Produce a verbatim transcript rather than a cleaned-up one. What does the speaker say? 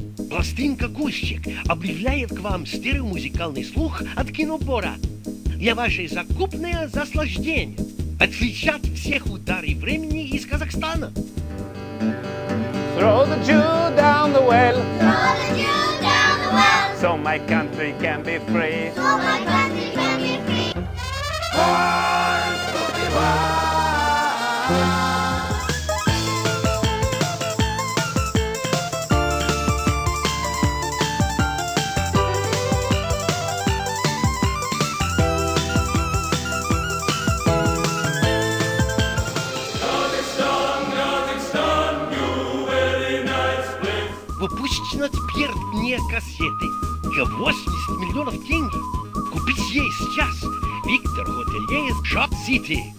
Пластинка «Кущик» объявляет к вам стереомузыкальный слух от Кинобора. Для вашей закупное наслаждение. Отвечат всех удары времени из Казахстана. Throw the Jew down the well, Throw the Jew down the well, so my country can be free. so my country can be free. Выпущена теперь не кассеты. За восемьдесят миллионов денег. Купить ей сейчас. Виктор Хотелье, Шоп Сити.